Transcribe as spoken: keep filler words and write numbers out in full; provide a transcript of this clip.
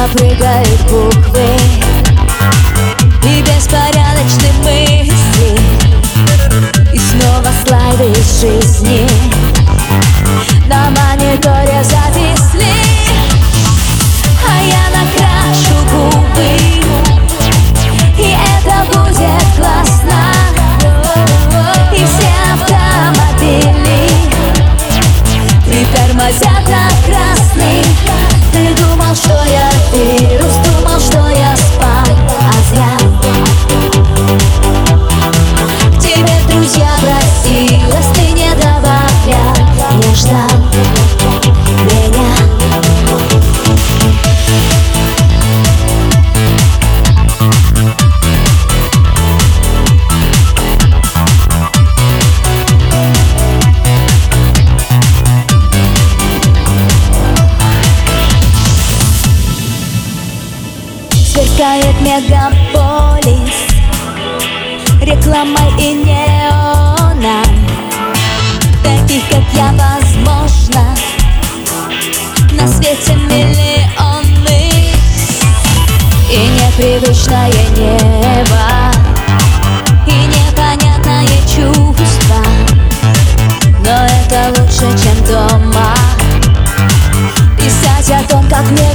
снова прыгают буквы и беспорядочные мысли, и снова слайды из жизни на мониторе зависли. А я накрашу губы, и это будет классно. И все автомобили притормозят на красный. Ты думал, что я вирус, думал, что я спам, а зря. К тебе друзья просилась, ты не добавлял, не ждал меня. Сверкает мегаполис рекламой и неоном. Таких, как я, возможно, на свете миллионы. И непривычное небо, и непонятное чувство, но это лучше, чем дома писать о том, как мне